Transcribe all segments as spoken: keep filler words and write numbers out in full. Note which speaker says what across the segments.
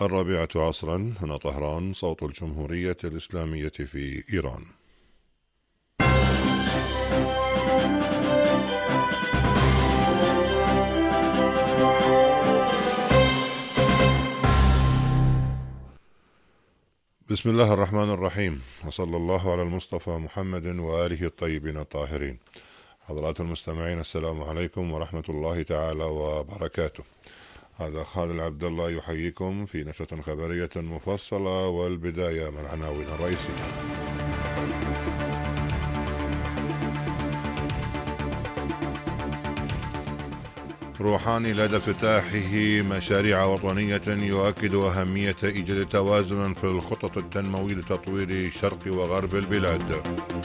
Speaker 1: الرابعة عصرا، هنا طهران، صوت الجمهورية الإسلامية في إيران. بسم الله الرحمن الرحيم، وصلى الله على المصطفى محمد وآله الطيبين الطاهرين. حضرات المستمعين، السلام عليكم ورحمة الله تعالى وبركاته. هذا خالد عبد الله يحييكم في نشرة خبرية مفصلة، والبداية من العناوين الرئيسية. روحاني لدى افتتاحه مشاريع وطنية يؤكد أهمية إيجاد توازن في الخطط التنموية لتطوير شرق وغرب البلاد.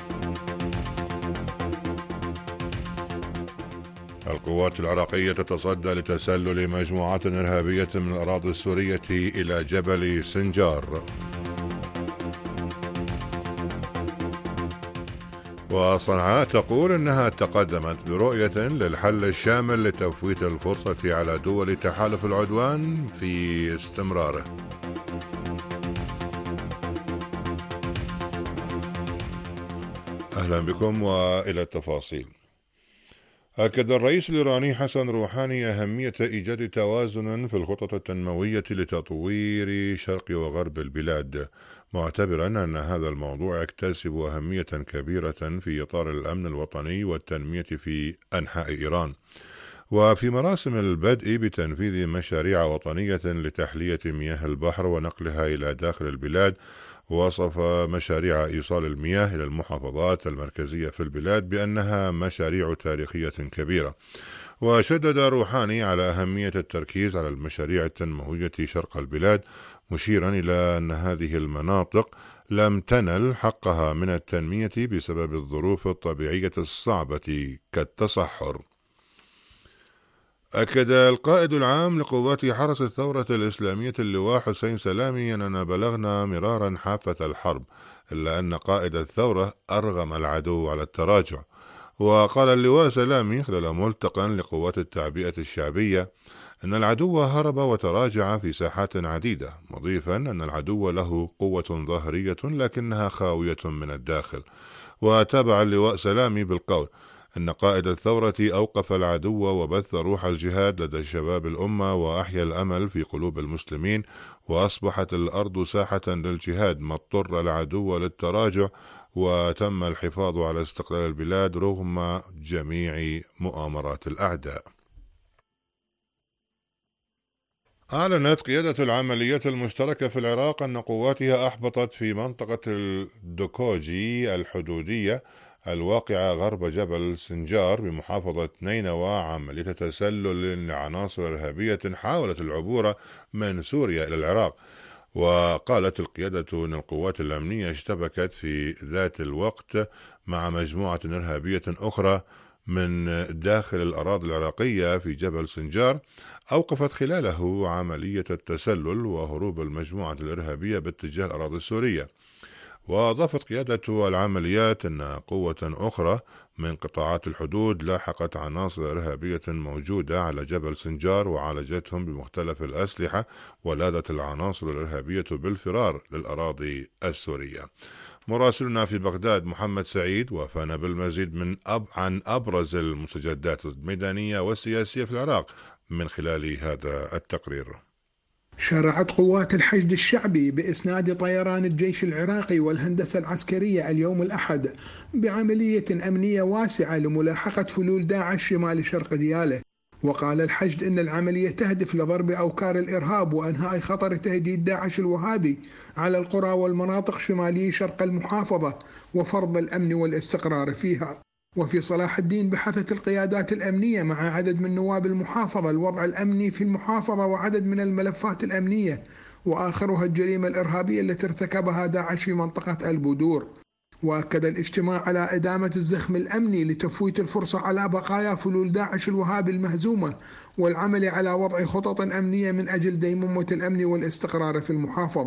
Speaker 1: القوات العراقية تتصدى لتسلل مجموعات إرهابية من الأراضي السورية إلى جبل سنجار. وصنعاء تقول إنها تقدمت برؤية للحل الشامل لتفويت الفرصة على دول تحالف العدوان في استمراره. أهلا بكم وإلى التفاصيل. أكد الرئيس الإيراني حسن روحاني أهمية إيجاد توازن في الخطط التنموية لتطوير شرق وغرب البلاد، معتبرا أن هذا الموضوع يكتسب أهمية كبيرة في إطار الأمن الوطني والتنمية في أنحاء إيران. وفي مراسم البدء بتنفيذ مشاريع وطنية لتحلية مياه البحر ونقلها إلى داخل البلاد، وصف مشاريع إيصال المياه إلى المحافظات المركزية في البلاد بأنها مشاريع تاريخية كبيرة. وشدد روحاني على أهمية التركيز على المشاريع التنموية شرق البلاد، مشيرا إلى أن هذه المناطق لم تنل حقها من التنمية بسبب الظروف الطبيعية الصعبة كالتصحر. أكد القائد العام لقوات حرس الثورة الإسلامية اللواء حسين سلامي أننا بلغنا مرارا حافة الحرب، إلا أن قائد الثورة أرغم العدو على التراجع. وقال اللواء سلامي خلال ملتقى لقوات التعبئة الشعبية أن العدو هرب وتراجع في ساحات عديدة، مضيفا أن العدو له قوة ظاهرية لكنها خاوية من الداخل. وتابع اللواء سلامي بالقول أن قائد الثورة أوقف العدو وبث روح الجهاد لدى شباب الأمة وأحيا الأمل في قلوب المسلمين، وأصبحت الأرض ساحة للجهاد ما اضطر العدو للتراجع، وتم الحفاظ على استقلال البلاد رغم جميع مؤامرات الأعداء. أعلنت قيادة العمليات المشتركة في العراق أن قواتها أحبطت في منطقة الدوكوجي الحدودية الواقعة غرب جبل سنجار بمحافظة نينوى عملية تسلل لعناصر إرهابية حاولت العبور من سوريا إلى العراق. وقالت القيادة أن القوات الأمنية اشتبكت في ذات الوقت مع مجموعة إرهابية أخرى من داخل الأراضي العراقية في جبل سنجار، أوقفت خلاله عملية التسلل وهروب المجموعة الإرهابية باتجاه الأراضي السورية. وأضافت قيادة العمليات أن قوة أخرى من قطاعات الحدود لاحقت عناصر إرهابية موجودة على جبل سنجار وعالجتهم بمختلف الأسلحة، ولاذت العناصر الإرهابية بالفرار للأراضي السورية. مراسلنا في بغداد محمد سعيد وفانا بالمزيد من أب عن أبرز المستجدات الميدانية والسياسية في العراق من خلال هذا التقرير.
Speaker 2: شرعت قوات الحشد الشعبي بإسناد طيران الجيش العراقي والهندسة العسكرية اليوم الأحد بعملية أمنية واسعة لملاحقة فلول داعش شمال شرق دياله. وقال الحشد إن العملية تهدف لضرب أوكار الإرهاب وإنهاء خطر تهديد داعش الوهابي على القرى والمناطق شمالي شرق المحافظة وفرض الأمن والاستقرار فيها. وفي صلاح الدين بحثت القيادات الأمنية مع عدد من نواب المحافظة الوضع الأمني في المحافظة وعدد من الملفات الأمنية، وآخرها الجريمة الإرهابية التي ارتكبها داعش في منطقة البودور. وأكد الاجتماع على إدامة الزخم الأمني لتفويت الفرصة على بقايا فلول داعش الوهابي المهزومة، والعمل على وضع خطط أمنية من أجل ديمومة الأمن والاستقرار في المحافظة.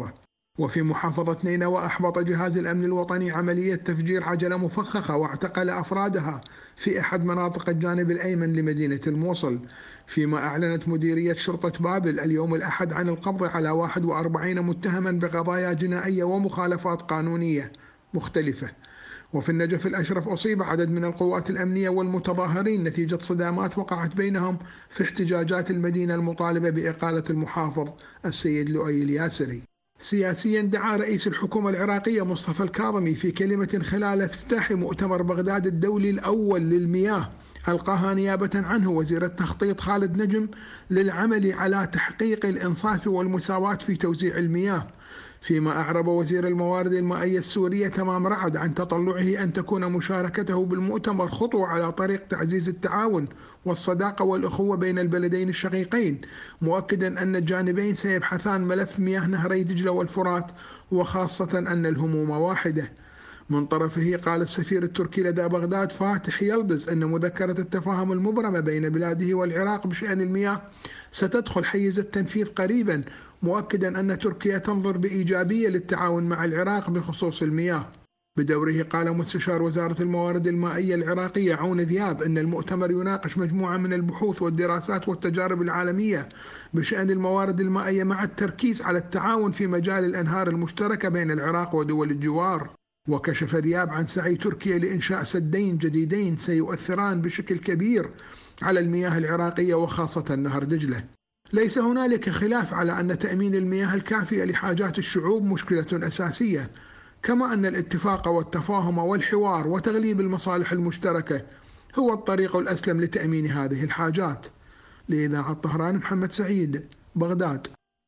Speaker 2: وفي محافظة نينوى أحبط جهاز الأمن الوطني عملية تفجير عجلة مفخخة واعتقل أفرادها في أحد مناطق الجانب الأيمن لمدينة الموصل، فيما أعلنت مديرية شرطة بابل اليوم الأحد عن القبض على واحد وأربعين متهما بقضايا جنائية ومخالفات قانونية مختلفة. وفي النجف الأشرف أصيب عدد من القوات الأمنية والمتظاهرين نتيجة صدامات وقعت بينهم في احتجاجات المدينة المطالبة بإقالة المحافظ السيد لؤي الياسري. سياسيا، دعا رئيس الحكومة العراقية مصطفى الكاظمي في كلمة خلال افتتاح مؤتمر بغداد الدولي الأول للمياه ألقاها نيابة عنه وزير التخطيط خالد نجم للعمل على تحقيق الإنصاف والمساواة في توزيع المياه، فيما أعرب وزير الموارد المائية السورية تمام رعد عن تطلعه أن تكون مشاركته بالمؤتمر خطوة على طريق تعزيز التعاون والصداقة والأخوة بين البلدين الشقيقين، مؤكدا أن الجانبين سيبحثان ملف مياه نهري دجلة والفرات، وخاصة أن الهموم واحدة. من طرفه قال السفير التركي لدى بغداد فاتح يلدز أن مذكرة التفاهم المبرمة بين بلاده والعراق بشأن المياه ستدخل حيز التنفيذ قريبا، مؤكدا أن تركيا تنظر بإيجابية للتعاون مع العراق بخصوص المياه. بدوره قال مستشار وزارة الموارد المائية العراقية عون ذياب أن المؤتمر يناقش مجموعة من البحوث والدراسات والتجارب العالمية بشأن الموارد المائية مع التركيز على التعاون في مجال الأنهار المشتركة بين العراق ودول الجوار. وكشف ذياب عن سعي تركيا لإنشاء سدين جديدين سيؤثران بشكل كبير على المياه العراقية وخاصة نهر دجلة. ليس هنالك خلاف على أن تأمين المياه الكافية لحاجات الشعوب مشكلة أساسية، كما أن الاتفاق والتفاهم والحوار وتغليب المصالح المشتركة هو الطريق الأسلم لتأمين هذه الحاجات. لإذاعة طهران، محمد سعيد، بغداد.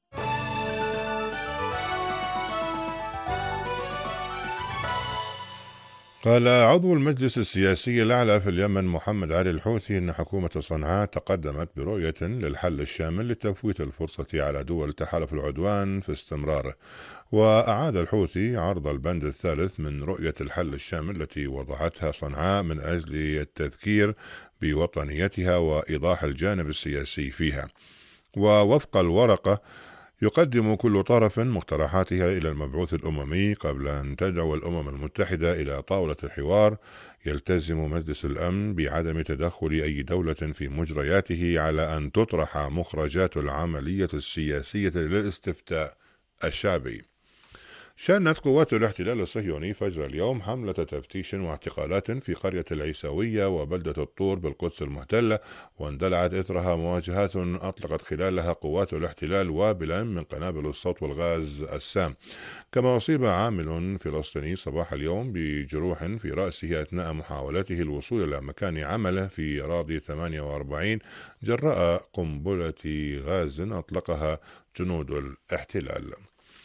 Speaker 1: قال عضو المجلس السياسي الأعلى في اليمن محمد علي الحوثي أن حكومة صنعاء تقدمت برؤية للحل الشامل لتفويت الفرصة على دول تحالف العدوان في استمراره. وأعاد الحوثي عرض البند الثالث من رؤية الحل الشامل التي وضعتها صنعاء من أجل التذكير بوطنيتها وإيضاح الجانب السياسي فيها. ووفق الورقة يقدم كل طرف مقترحاتها إلى المبعوث الأممي قبل أن تدعو الأمم المتحدة إلى طاولة الحوار. يلتزم مجلس الأمن بعدم تدخل أي دولة في مجرياته على أن تطرح مخرجات العملية السياسية للاستفتاء الشعبي. شنت قوات الاحتلال الصهيوني فجر اليوم حملة تفتيش واعتقالات في قرية العيساوية وبلدة الطور بالقدس المحتلة، واندلعت إثرها مواجهات أطلقت خلالها قوات الاحتلال وابلا من قنابل الصوت والغاز السام. كما أصيب عامل فلسطيني صباح اليوم بجروح في رأسه أثناء محاولته الوصول إلى مكان عمله في أراضي ثمانية وأربعين جراء قنبلة غاز أطلقها جنود الاحتلال.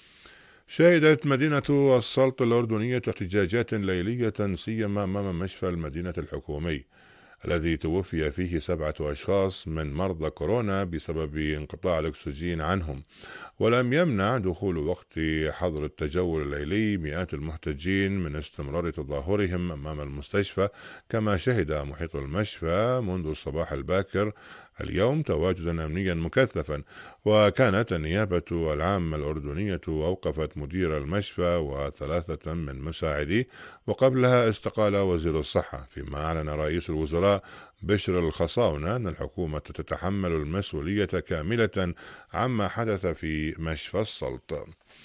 Speaker 1: شهدت مدينة السلط الأردنية احتجاجات ليلية سيما أمام مشفى المدينة الحكومي الذي توفي فيه سبعة أشخاص من مرضى كورونا بسبب انقطاع الأكسجين عنهم، ولم يمنع دخول وقت حظر التجول الليلي مئات المحتجين من استمرار تظاهرهم أمام المستشفى. كما شهد محيط المشفى منذ الصباح الباكر اليوم تواجدا أمنيا مكثفا، وكانت النيابة العامة الأردنية أوقفت مدير المشفى وثلاثة من مساعديه، وقبلها استقال وزير الصحة. فيما أعلن رئيس الوزراء بشر الخصاونة أن الحكومة تتحمل المسؤولية كاملة عما حدث في مشفى السلط.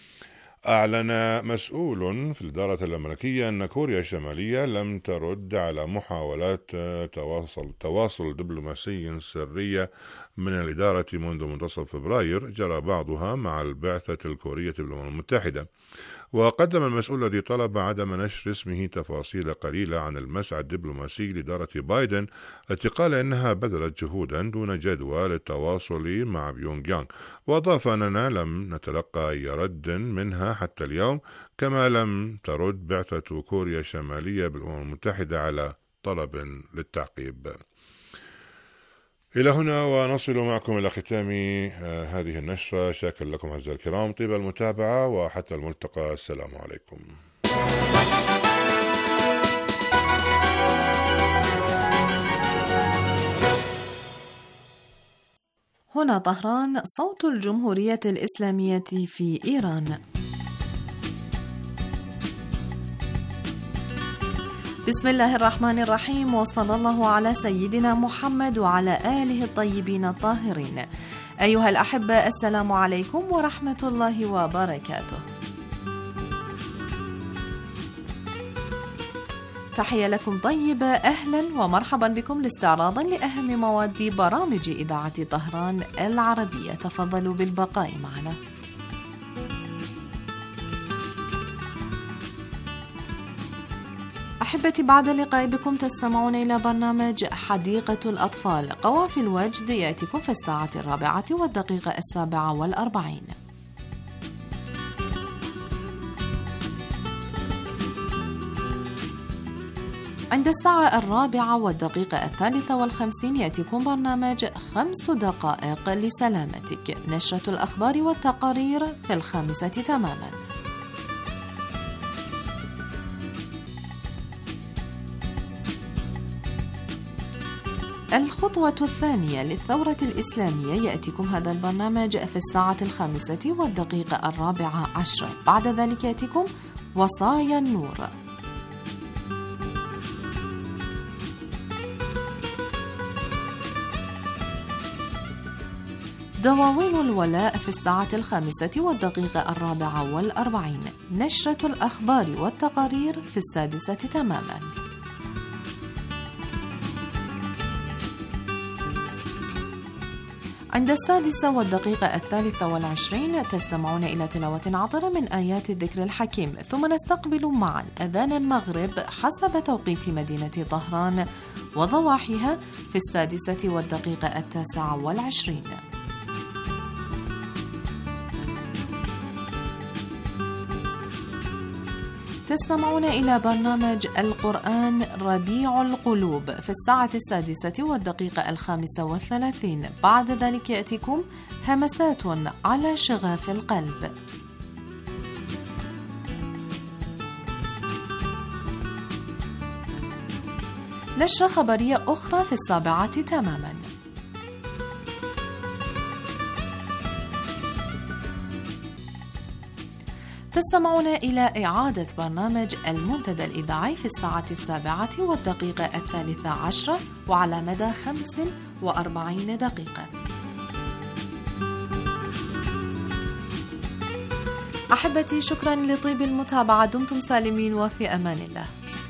Speaker 1: أعلن مسؤول في الإدارة الأمريكية أن كوريا الشمالية لم ترد على محاولات تواصل تواصل دبلوماسي سرية من الإدارة منذ منتصف فبراير جرى بعضها مع البعثة الكورية بالأمم المتحدة. وقدم المسؤول الذي طلب عدم نشر اسمه تفاصيل قليلة عن المسعى الدبلوماسي لإدارة بايدن التي قال إنها بذلت جهودا دون جدوى للتواصل مع بيونغ يانغ، وأضاف أننا لم نتلقى أي رد منها حتى اليوم، كما لم ترد بعثة كوريا الشمالية بالأمم المتحدة على طلب للتعقيب. إلى هنا ونصل معكم إلى ختام هذه النشرة. شاكر لكم أعزائي الكرام طيب المتابعة، وحتى الملتقى. السلام عليكم.
Speaker 3: هنا طهران، صوت الجمهورية الإسلامية في إيران. بسم الله الرحمن الرحيم، وصلى الله على سيدنا محمد وعلى آله الطيبين الطاهرين. أيها الأحبة، السلام عليكم ورحمة الله وبركاته. تحية لكم طيبة، أهلا ومرحبا بكم لاستعراضا لأهم مواد برامج إذاعة طهران العربية. تفضلوا بالبقاء معنا. أحبتي، بعد اللقاء بكم تستمعون إلى برنامج حديقة الأطفال. قوافي الوجد يأتيكم في الساعة الرابعة والدقيقة السابعة والأربعين. عند الساعة الرابعة والدقيقة الثالثة والخمسين يأتيكم برنامج خمس دقائق لسلامتك، نشرة الأخبار والتقارير في الخامسة تماما. الخطوة الثانية للثورة الإسلامية يأتيكم هذا البرنامج في الساعة الخامسة والدقيقة الرابعة عشرة. بعد ذلك يأتيكم وصايا النور. دواوين الولاء في الساعة الخامسة والدقيقة الرابعة والأربعين. نشرة الأخبار والتقارير في السادسة تماما. عند السادسة والدقيقة الثالثة والعشرين تستمعون إلى تلاوة عطرة من آيات الذكر الحكيم، ثم نستقبل معا أذان المغرب حسب توقيت مدينة طهران وضواحيها في السادسة والدقيقة التاسعة والعشرين. تستمعون إلى برنامج القرآن ربيع القلوب في الساعة السادسة والدقيقة الخامسة والثلاثين. بعد ذلك يأتيكم همسات على شغاف القلب. نشرة خبرية أخرى في السابعة تماما. تستمعون إلى إعادة برنامج المنتدى الإذاعي في الساعة السابعة والدقيقة الثالثة عشرة وعلى مدى خمس وأربعين دقيقة. أحبتي، شكرا لطيب المتابعة. دمتم سالمين وفي أمان الله.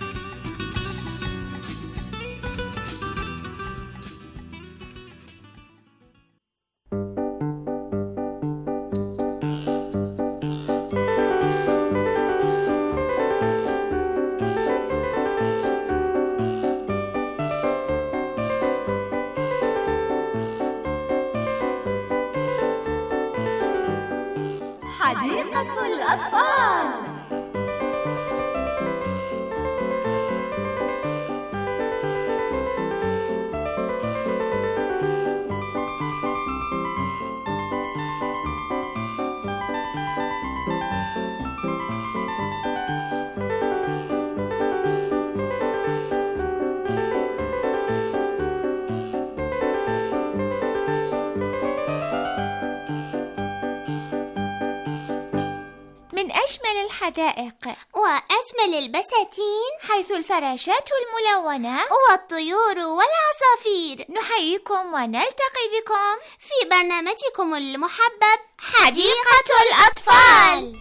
Speaker 4: حديقة الأطفال.
Speaker 5: أجمل الحدائق وأجمل البساتين، حيث الفراشات الملونة والطيور والعصافير. نحييكم ونلتقي بكم في برنامجكم المحبب حديقة الأطفال.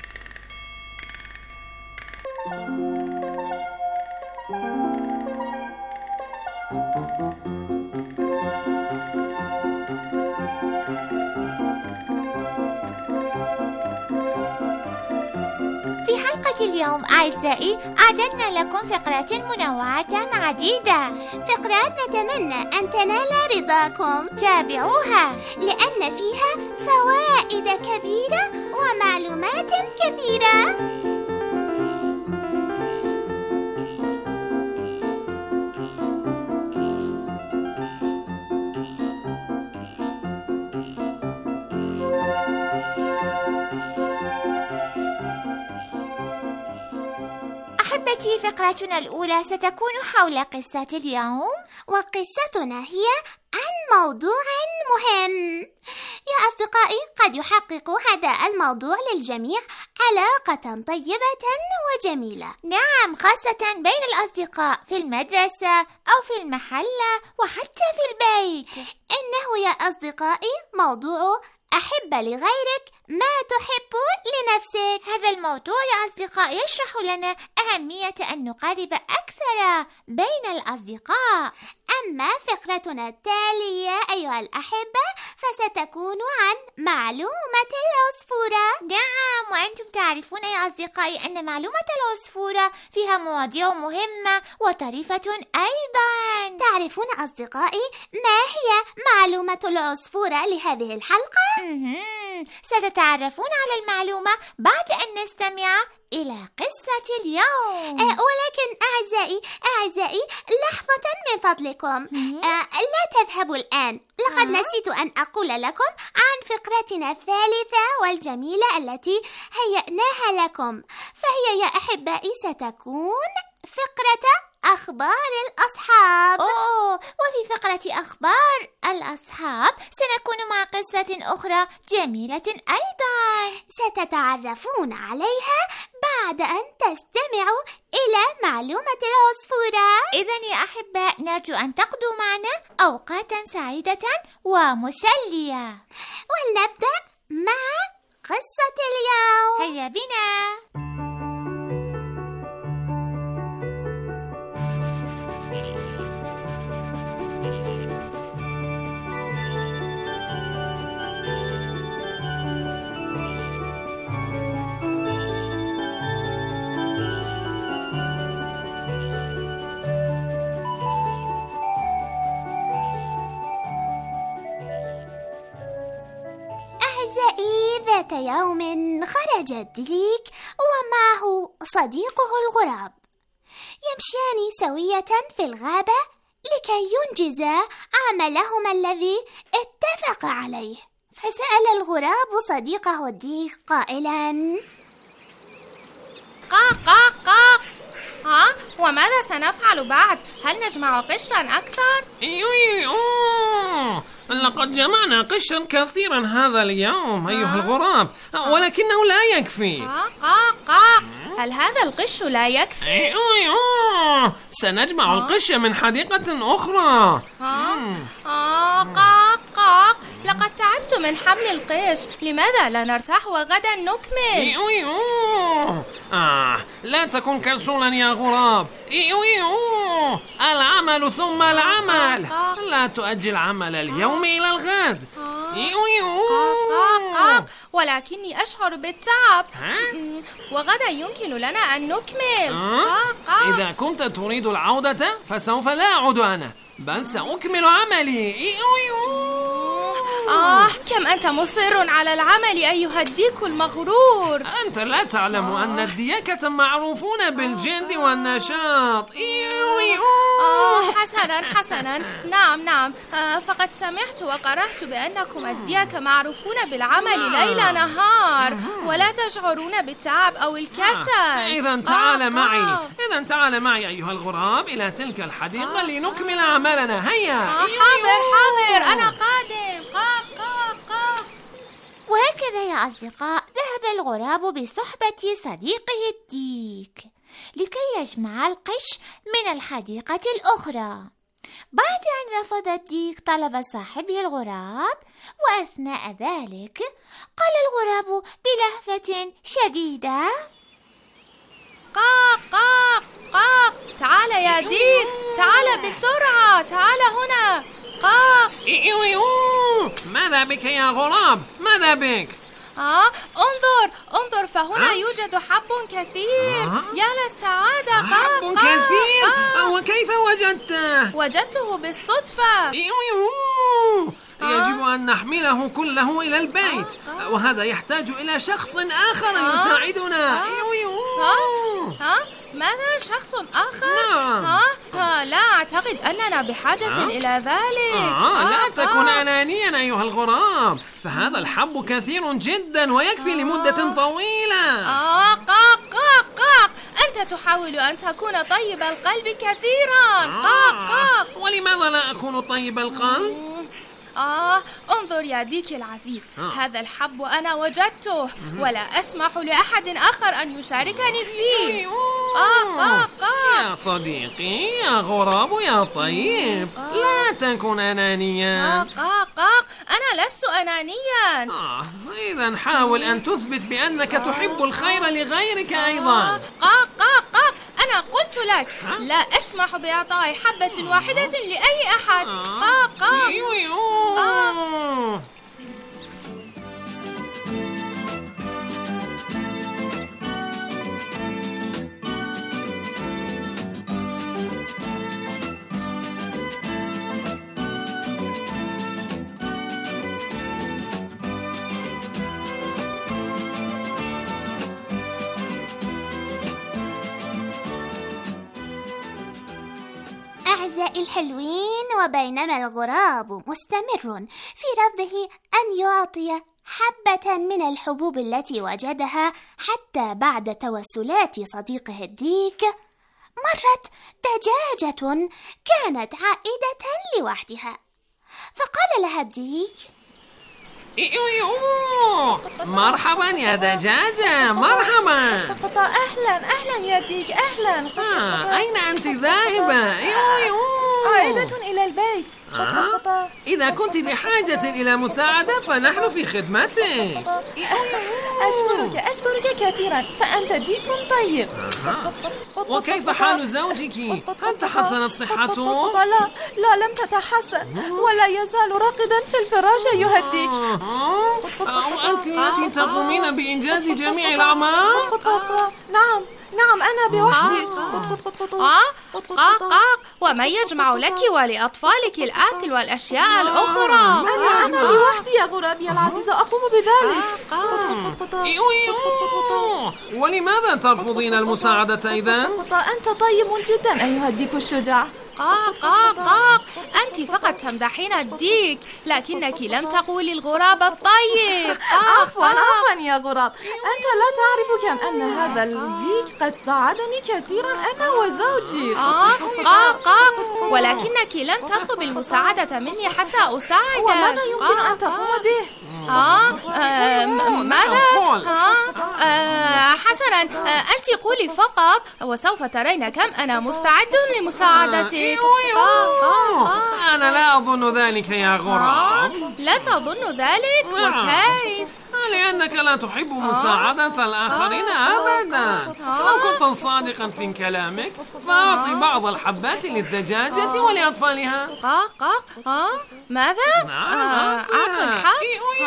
Speaker 5: اليوم أعزائي أعددنا لكم فقرات منوعة عديدة، فقرات نتمنى أن تنال رضاكم. تابعوها لأن فيها فوائد كبيرة ومعلومات كثيرة. أحبتي، فقرتنا الأولى ستكون حول قصة اليوم، وقصتنا هي عن موضوع مهم.
Speaker 6: يا أصدقائي، قد يحقق هذا الموضوع للجميع علاقة طيبة وجميلة.
Speaker 5: نعم، خاصة بين الأصدقاء في المدرسة أو في المحلة وحتى في البيت.
Speaker 6: إنه يا أصدقائي موضوع أحب لغيرك ما تحب لنفسك.
Speaker 5: هذا الموضوع يا أصدقاء يشرح لنا أهمية أن نقارب أكثر بين الأصدقاء.
Speaker 6: أما فقرتنا التالية أيها الأحبة فستكون عن معلومة العصفورة.
Speaker 5: نعم، وأنتم تعرفون يا أصدقائي أن معلومة العصفورة فيها مواضيع مهمة وطريفة أيضا.
Speaker 6: تعرفون أصدقائي ما هي معلومة العصفورة لهذه الحلقة؟
Speaker 5: ستتعرفون على المعلومة بعد أن نستمع إلى قصة اليوم.
Speaker 6: آه ولكن أعزائي أعزائي لحظة من فضلكم. آه لا تذهبوا الآن. لقد آه. نسيت أن أقول لكم عن فقرتنا الثالثة والجميلة التي هيأناها لكم، فهي يا أحبائي ستكون فقرة أخبار الأصحاب.
Speaker 5: أوه، وفي فقرة أخبار الأصحاب سنكون مع قصة أخرى جميلة أيضا
Speaker 6: ستتعرفون عليها بعد أن تستمعوا إلى معلومة العصفورة.
Speaker 5: إذن يا أحباء، نرجو أن تقضوا معنا أوقاتا سعيدة ومسلية.
Speaker 6: ولنبدأ مع قصة اليوم.
Speaker 5: هيا بنا.
Speaker 6: ذات يوم خرج الديك ومعه صديقه الغراب يمشيان سوية في الغابة لكي ينجزا عملهما الذي اتفق عليه. فسأل الغراب صديقه الديك قائلا:
Speaker 7: قاق قاق قاق، ها وماذا سنفعل بعد؟ هل نجمع قشا أكثر؟
Speaker 8: أوه، لقد جمعنا قشا كثيرا هذا اليوم أيها الغراب، ولكنه لا يكفي.
Speaker 7: قاق قاق قاق، هل هذا القش لا يكفي؟
Speaker 8: أوه، سنجمع القش من حديقة أخرى.
Speaker 7: آه قاق قاق، لقد تعبت من حمل القش، لماذا لا نرتاح وغدا نكمل؟
Speaker 8: أوه، آه لا تكن كسولا يا غراب. أوه، العمل ثم العمل، لا تؤجل عمل اليوم إلى الغد.
Speaker 7: أوه، ولكني أشعر بالتعب، وغدا يمكن لنا أن نكمل.
Speaker 8: إذا كنت تريد العودة فسوف لا أعود أنا، بل سأكمل عملي.
Speaker 7: آه كم أنت مصر على العمل أيها الديك المغرور.
Speaker 8: أنت لا تعلم آه. أن الديكة معروفون بالجد والنشاط.
Speaker 7: آه حسنا حسنا، نعم نعم، آه فقد سمعت وقرأت بأنكم الديكة معروفون بالعمل ليل نهار ولا تشعرون بالتعب أو الكسل.
Speaker 8: آه. إذا تعال آه. معي إذا تعال معي أيها الغراب إلى تلك الحديقة آه. لنكمل عملنا. هيا.
Speaker 7: آه حاضر حاضر، أنا قادم. قاق قاق قاق.
Speaker 5: وهكذا يا أصدقاء ذهب الغراب بصحبة صديقه الديك لكي يجمع القش من الحديقة الأخرى. بعد أن رفض الديك طلب صاحبه الغراب، وأثناء ذلك قال الغراب بلهفة شديدة:
Speaker 7: قاق قاق قاق، تعال يا ديك، تعال بسرعة، تعال هنا. قاق.
Speaker 8: ماذا بك يا غراب؟ ماذا بك؟
Speaker 7: آه انظر انظر، فهنا آه؟ يوجد حب كثير. آه؟ يا للسعادة.
Speaker 8: حب
Speaker 7: قاق
Speaker 8: كثير؟
Speaker 7: قاق.
Speaker 8: وكيف وجدته؟
Speaker 7: وجدته بالصدفة.
Speaker 8: آه؟ يجب أن نحمله كله إلى البيت. آه؟ آه؟ وهذا يحتاج إلى شخص آخر آه؟ يساعدنا.
Speaker 7: آه؟ آه؟ ماذا شخص آخر؟
Speaker 8: نعم.
Speaker 7: ها؟ ها لا أعتقد أننا بحاجة آه؟ إلى ذلك.
Speaker 8: آه آه لا تكن آه. أنانيا أيها الغراب، فهذا الحب كثير جدا ويكفي آه. لمدة طويلة.
Speaker 7: آه قاق قاق قاق، أنت تحاول أن تكون طيب القلب كثيرا. آه. قاق قاق.
Speaker 8: ولماذا لا أكون طيب القلب؟
Speaker 7: آه انظر يا ديك العزيز، آه. هذا الحب أنا وجدته ولا أسمح لأحد آخر أن يشاركني فيه.
Speaker 8: آه آه آه. يا صديقي يا غراب يا طيب، آه. لا تكن أنانيا.
Speaker 7: آه آه آه. أنا لست أنانيا.
Speaker 8: آه. إذا حاول أن تثبت بأنك آه. تحب الخير لغيرك أيضا.
Speaker 7: آه آه آه آه. أنا قلت لك لا أسمح بإعطاء حبة واحدة لأي أحد. آه آه. آه.
Speaker 6: أعزائي الحلوين، وبينما الغراب مستمر في رفضه أن يعطي حبة من الحبوب التي وجدها حتى بعد توسلات صديقه الديك، مرت دجاجة كانت عائدة لوحدها، فقال لها الديك:
Speaker 8: مرحبا يا دجاجة، مرحبا.
Speaker 3: أهلا أهلا يا ديك، أهلا.
Speaker 8: آه، أين أنت ذاهبة؟
Speaker 3: عائدة إلى البيت.
Speaker 8: آه؟ إذا كنت بحاجة إلى مساعدة فنحن في خدمتك.
Speaker 3: أشكرك أشكرك كثيرا، فأنت ديك طيب.
Speaker 8: آه. وكيف حال زوجك؟ هل تحسنت صحته؟
Speaker 3: لا لا لم تتحسن، ولا يزال راقدا في الفراش أيها الديك.
Speaker 8: وأنت التي تقومين بإنجاز جميع الأعمال؟
Speaker 3: نعم نعم أنا بوحدي.
Speaker 7: وما يجمع لك ولأطفالك الأكل والأشياء الأخرى؟
Speaker 3: أنا أنا لوحدي يا غرابي العزيزة أقوم بذلك.
Speaker 8: ولماذا ترفضين المساعدة إذن؟
Speaker 3: أنت طيب جدا أيها الديك الشجاع.
Speaker 7: قاق قاق قاق. أنت فقط تمدحين الديك، لكنك لم تقولي الغراب الطيب.
Speaker 3: عفوا عفوا يا غراب، أنت لا تعرف كم أن هذا الديك قد ساعدني كثيرا أنا وزوجي.
Speaker 7: قاق قاق. ولكنك لم تطلب المساعدة مني حتى أساعدك.
Speaker 3: وماذا يمكن أن تقوم به؟
Speaker 7: آه ماذا؟ آه حسنا، أنت قولي فقط وسوف ترين كم أنا مستعد لمساعدتك.
Speaker 8: أنا لا أظن ذلك يا غراب.
Speaker 7: لا تظن ذلك؟ وكيف؟
Speaker 8: لأنك لا تحب مساعدة الآخرين أبدا. لو كنت صادقا في كلامك فأعطي بعض الحبات للدجاجة ولأطفالها.
Speaker 7: قاق قاق. ها ماذا؟
Speaker 8: نعم
Speaker 7: أعطي الحب.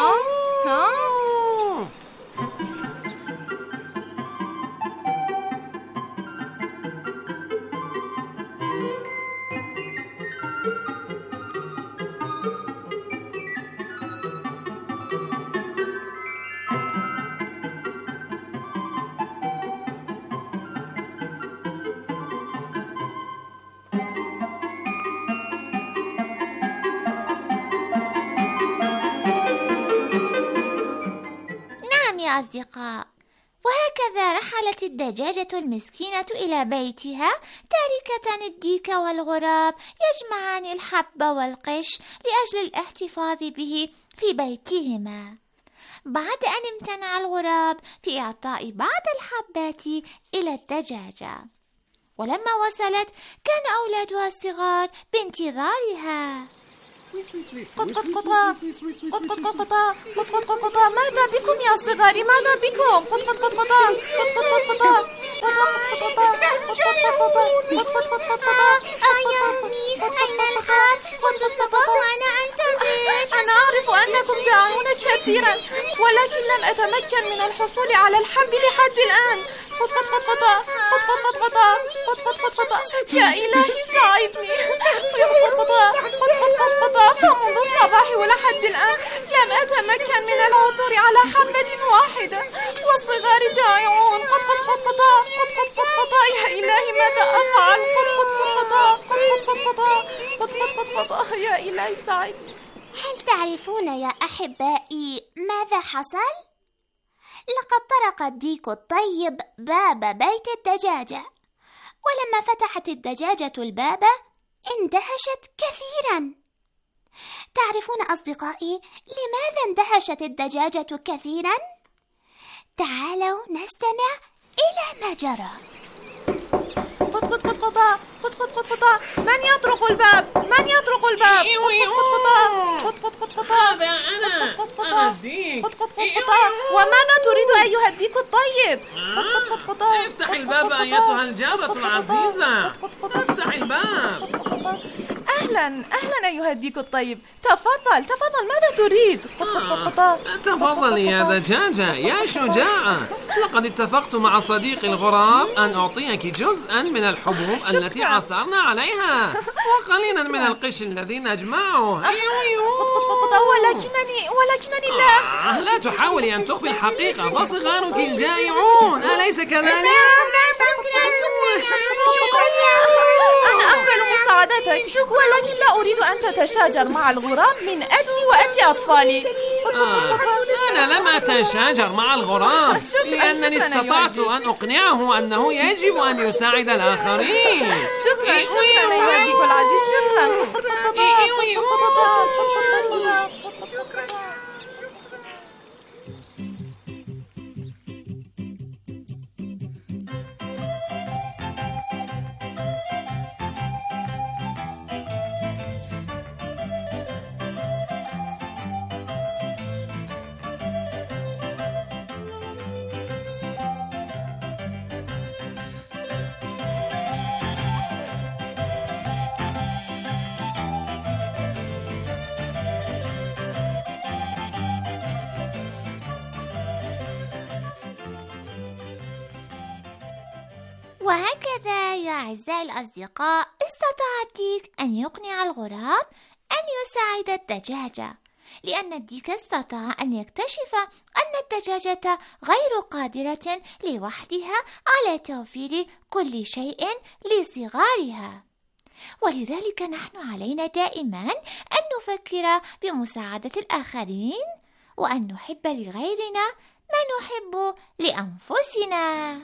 Speaker 5: أصدقاء، وهكذا رحلت الدجاجة المسكينة إلى بيتها تاركة الديك والغراب يجمعان الحب والقش لأجل الاحتفاظ به في بيتهما، بعد أن امتنع الغراب في إعطاء بعض الحبات إلى الدجاجة. ولما وصلت كان أولادها الصغار بانتظارها.
Speaker 3: قط قط قطا قط قط قطا قط قط قطا. ماذا بكم يا صغار؟ ماذا بكم؟ قط قط قط قطا قط قط قط قطا قط قط قط قطا.
Speaker 6: أيامي أين الخال؟ منذ الصباح وأنا أنتظر.
Speaker 3: أنا أعرف أنكم جاعون كثيرا، ولكن لم أتمكن من الحصول على الحب لحد الآن. قط قط قط قطا قط قط قط قطا قط قط قط قطا. يا إلهي ساعدني. قط قط قطا قط قط قط قطا. فمنذ الصباح ولحد الآن لم أتمكن من العثور على حبة واحدة، والصغار جائعون. قط قط قط قطا قط قط قط قطا. يا إلهي ماذا أفعل؟ قط قط قط قطا قط قط قط قطا قط قط قط قطا. يا إلهي ساعدني.
Speaker 6: هل تعرفون يا أحبائي ماذا حصل؟ لقد طرق الديك الطيب باب بيت الدجاجة، ولما فتحت الدجاجة الباب اندهشت كثيرا، تعرفون أصدقائي لماذا اندهشت الدجاجة كثيرا؟ تعالوا نستمع إلى ما جرى.
Speaker 3: قط قط قط قطا قط قط قط قطا من يطرق الباب؟ من يطرق الباب؟ قط قط قط قطا
Speaker 8: هذا أنا أنا الديك.
Speaker 3: قط قط قط قطا وماذا تريد أيها الديك الطيب؟ قط قط قط قطا
Speaker 8: افتح الباب أيتها الجارة العزيزة. افتح الباب.
Speaker 3: أهلا أهلا أيها الديك الطيب، تفضل تفضل ماذا تريد؟ قط قط قط قطا
Speaker 8: تفضلي يا دجاجة يا شجاعة، لقد اتفقت مع صديقي الغراب أن أعطيك جزءا من الحبوب التي عثرنا عليها وقليلا من القش الذي نجمعه.
Speaker 3: ولكنني ولكنني لا
Speaker 8: آه لا تحاولي أن تخفي الحقيقة، فصغارك جائعون أليس كذلك؟
Speaker 3: أنا أقبل مساعدتك، ولكن لا أريد أن تتشاجر مع الغراب من أجلي وأجل أطفالي.
Speaker 8: آه أنا لم أتشاجر مع الغراب لأنني استطعت أن أقنعه أنه يجب أن يساعد الآخرين.
Speaker 3: شكرا شكرا أيها الديك العزيز، شكرا.
Speaker 5: وهكذا يا أعزائي الأصدقاء استطاع الديك أن يقنع الغراب أن يساعد الدجاجة، لأن الديك استطاع أن يكتشف أن الدجاجة غير قادرة لوحدها على توفير كل شيء لصغارها، ولذلك نحن علينا دائما أن نفكر بمساعدة الآخرين وأن نحب لغيرنا ما نحب لأنفسنا.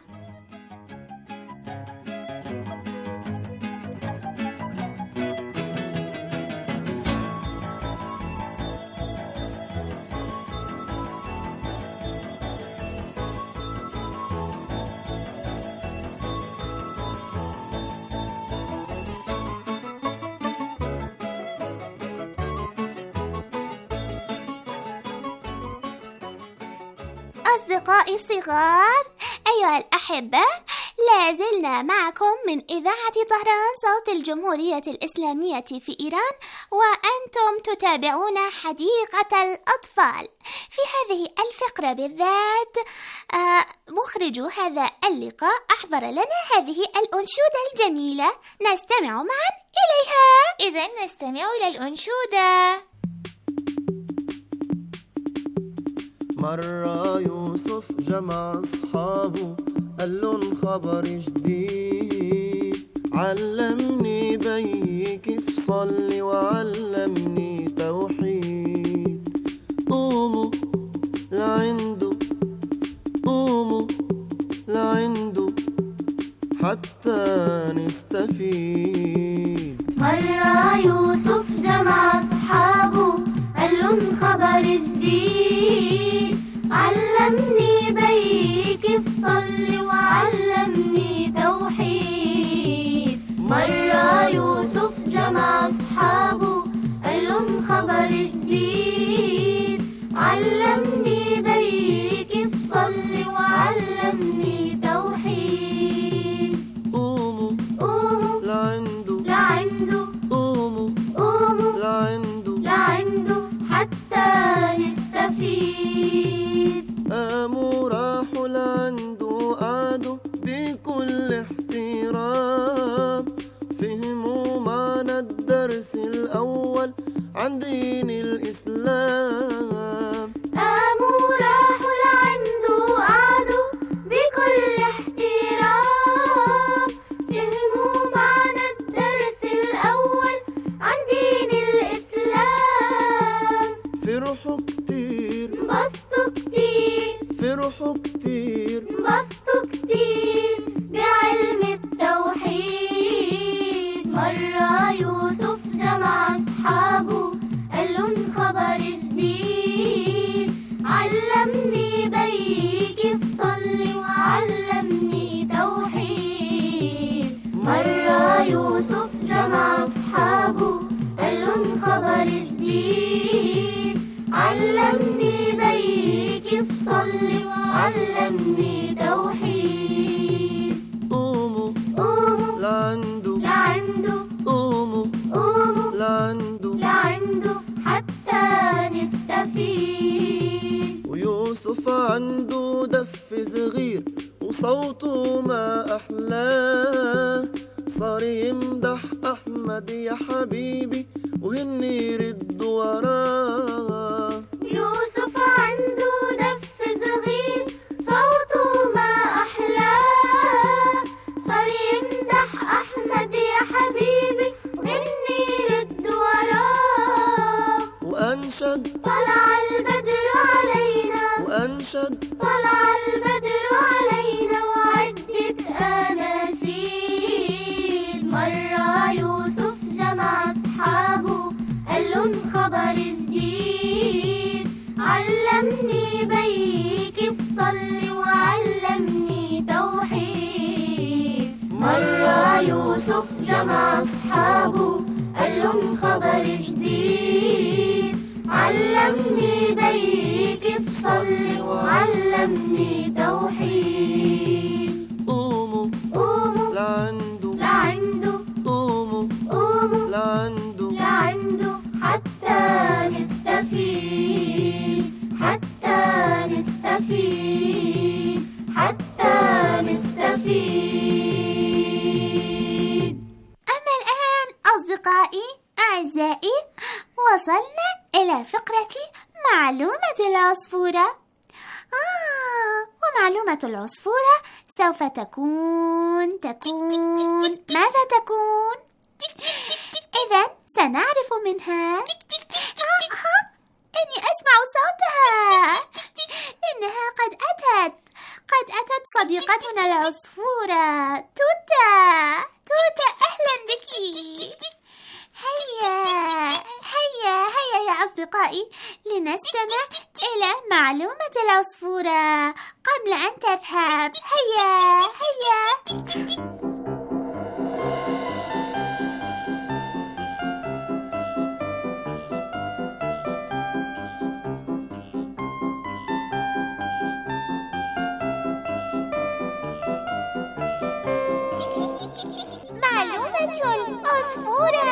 Speaker 6: أصدقائي الصغار، أيها الأحبة، لا زلنا معكم من إذاعة طهران صوت الجمهورية الإسلامية في إيران، وأنتم تتابعون حديقة الأطفال. في هذه الفقرة بالذات آه مخرج هذا اللقاء أحضر لنا هذه الأنشودة الجميلة، نستمع معا إليها.
Speaker 5: إذن نستمع إلى الأنشودة.
Speaker 9: مرة يوسف جمع أصحابه قال لهم خبر جديد، علمني بي كيف صلي وعلمني توحيد. قوموا لعنده قوموا لعنده حتى نستفيد.
Speaker 10: مرة يوسف جمع أصحابه قال لهم خبر جديد، علمني بي كيف صلي وعلمني توحيد. مرة يوسف جمع أصحابه قال لهم خبر جديد، علمني بي كيف صلي وعلمني توحيد.
Speaker 9: قوموا
Speaker 10: قوموا
Speaker 9: لعنده
Speaker 10: لعنده
Speaker 9: قوموا
Speaker 10: قوموا
Speaker 9: لعنده
Speaker 10: لعنده حتى نستفيد.
Speaker 9: قاموا راحوا لعنده قعدوا بكل احترام، فهموا معنى الدرس الأول عن دين الإسلام.
Speaker 10: قاموا راحوا لعنده قعدوا بكل احترام، فهموا معنى الدرس الأول عن دين الإسلام.
Speaker 9: فرحوا كتير
Speaker 10: انبسطوا كتير
Speaker 9: فرحوا كتير
Speaker 10: انبسطوا كتير بعلم التوحيد. مرة يوسف جمع أصحابه صل وعلمني توحيد.
Speaker 9: قوموا
Speaker 10: قوموا
Speaker 9: لعنده
Speaker 10: لعنده
Speaker 9: قوموا
Speaker 10: قوموا
Speaker 9: لعنده
Speaker 10: لعنده حتى نستفيد.
Speaker 9: ويوسف عنده دف صغير وصوته ما أحلاه، صار يمدح أحمد يا حبيبي وهن يردوا وراه.
Speaker 10: يوسف عنده دف صغير صوته ما أحلاه، صار يمدح أحمد يا حبيبي وهني رد وراه.
Speaker 9: وأنشد
Speaker 10: طلع البدر علينا
Speaker 9: وأنشد
Speaker 10: طلع البدر علينا وعدة أناشيد. مرة يوسف جمع أصحابه قال لهم خبر جديد، علمني بي كيف صلي وعلمني توحيد. مرة يوسف جمع أصحابه قال لهم خبر جديد، علمني بي كيف صلي وعلمني توحيد.
Speaker 9: قوموا
Speaker 10: قوموا
Speaker 9: لعنده
Speaker 10: لعنده
Speaker 9: قوموا
Speaker 10: قوموا
Speaker 9: لعنده
Speaker 10: لعنده حتى نستفيد، حتى نستفيد، حتى نستفيد.
Speaker 6: أما الآن أصدقائي أعزائي وصلنا إلى فقرة معلومة العصفورة. آه ومعلومة العصفورة سوف تكون تكون ماذا تكون؟ إذن سنعرف منها. آه إني أسمع صوتها، إنها قد أتت قد أتت صديقتنا العصفورة توتا. توتا أهلا بك. هيا هيا هيا يا أصدقائي لنستمع إلى معلومة العصفورة قبل أن تذهب. هيا هيا.
Speaker 5: معلومة العصفورة.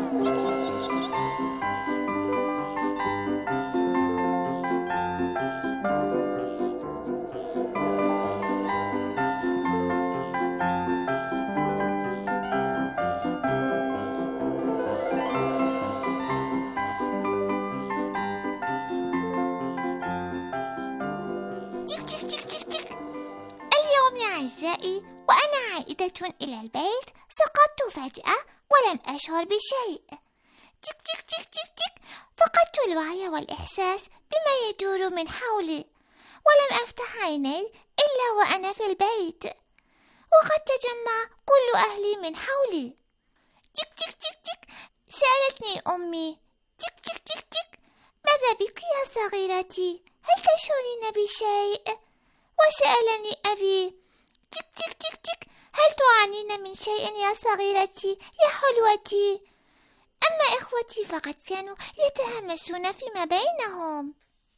Speaker 5: اليوم يا أعزائي وأنا عائدة إلى البيت سقطت فجأة ولم أشعر بشيء. تك تك تك تك تك فقدت الوعي والإحساس بما يدور من حولي، ولم أفتح عيني إلا وأنا في البيت، وقد تجمع كل أهلي من حولي. تك تك تك تك سألتني أمي تك تك تك تك ماذا بك يا صغيرتي؟ هل تشعرين بشيء؟ وسألني أبي تك تك تك تك هل تعانين من شيء يا صغيرتي يا حلوتي؟ أما إخوتي فقد كانوا يتهمسون فيما بينهم.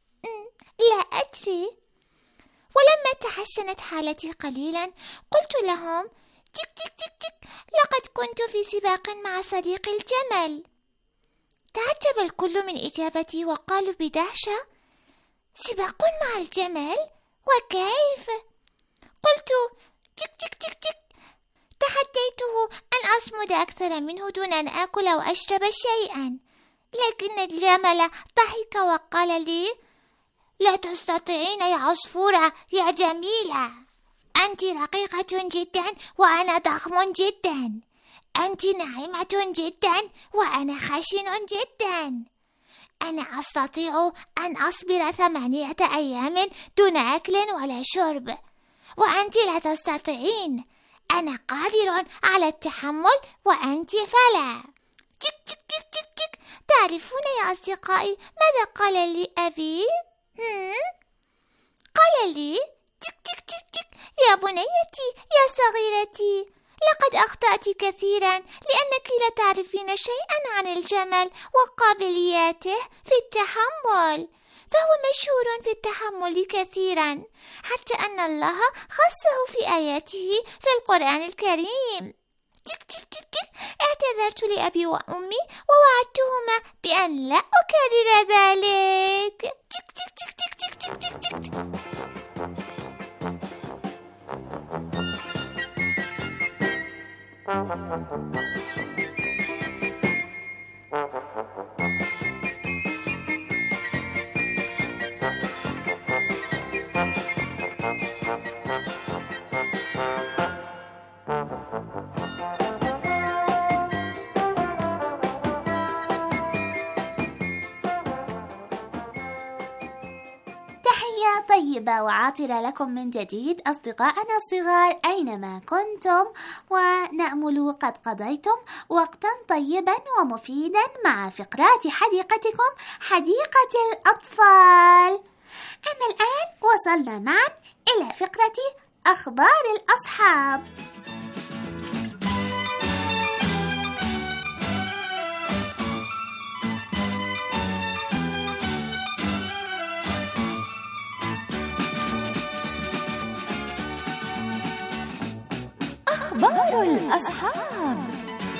Speaker 5: لا أدري. ولما تحسنت حالتي قليلا قلت لهم تك تك تك تك لقد كنت في سباق مع صديقي الجمل. تعجب الكل من إجابتي وقالوا بدهشة سباق مع الجمل؟ وكيف؟ قلت تك تك تك تك تحديته أن أصمد أكثر منه دون أن آكل أو أشرب شيئا، لكن الجمل ضحك وقال لي لا تستطيعين يا عصفورة يا جميلة، أنت رقيقة جدا وأنا ضخم جدا، أنت ناعمة جدا وأنا خشن جدا، أنا أستطيع أن أصبر ثمانية أيام دون أكل ولا شرب، وأنت لا تستطيعين، أنا قادر على التحمل وأنت فلا. تك تك تك تك تك تعرفون يا أصدقائي ماذا قال لي أبي؟ هم؟ قال لي تك تك تك تك يا بنيتي يا صغيرتي لقد أخطأت كثيرا لأنك لا تعرفين شيئا عن الجمل وقابلياته في التحمل، فهو مشهور في التحمل كثيرا، حتى أن الله خصه في آياته في القرآن الكريم. تك تك تك تك. اعتذرت لأبي وأمي ووعدتهما بأن لا أكرر ذلك. تك تك تك تك تك تك تك تك.
Speaker 6: طيبة وعاطرة لكم من جديد أصدقائنا الصغار أينما كنتم، ونأمل قد قضيتم وقتا طيبا ومفيدا مع فقرات حديقتكم حديقة الأطفال. أما الآن وصلنا معا إلى فقرة أخبار الأصحاب.
Speaker 3: أخبار الأصحاب.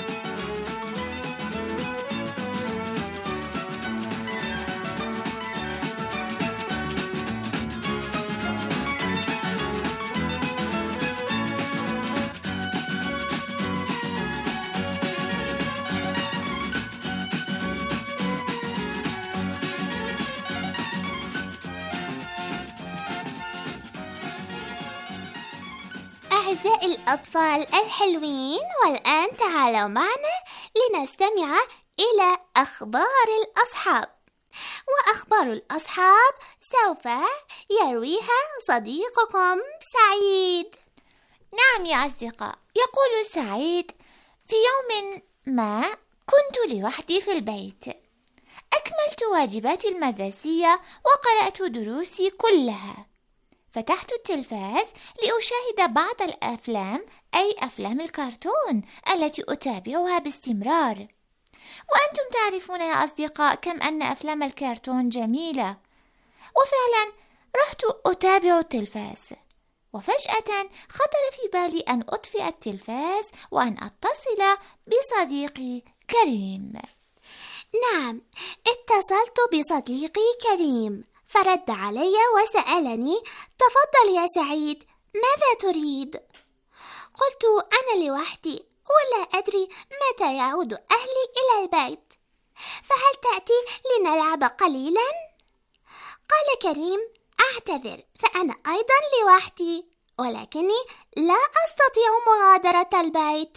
Speaker 6: أعزائي الأطفال الحلوين، والآن تعالوا معنا لنستمع إلى أخبار الأصحاب. وأخبار الأصحاب سوف يرويها صديقكم سعيد.
Speaker 5: نعم يا أصدقاء، يقول سعيد: في يوم ما كنت لوحدي في البيت، أكملت واجباتي المدرسية وقرأت دروسي كلها. فتحت التلفاز لأشاهد بعض الأفلام، أي أفلام الكرتون التي أتابعها باستمرار. وأنتم تعرفون يا أصدقاء كم أن أفلام الكرتون جميلة. وفعلا رحت أتابع التلفاز، وفجأة خطر في بالي أن أطفئ التلفاز وأن أتصل بصديقي كريم.
Speaker 6: نعم، اتصلت بصديقي كريم، فرد علي وسألني: تفضل يا سعيد، ماذا تريد؟ قلت: أنا لوحدي ولا أدري متى يعود أهلي إلى البيت، فهل تأتي لنلعب قليلا؟ قال كريم: أعتذر، فأنا أيضا لوحدي، ولكني لا أستطيع مغادرة البيت.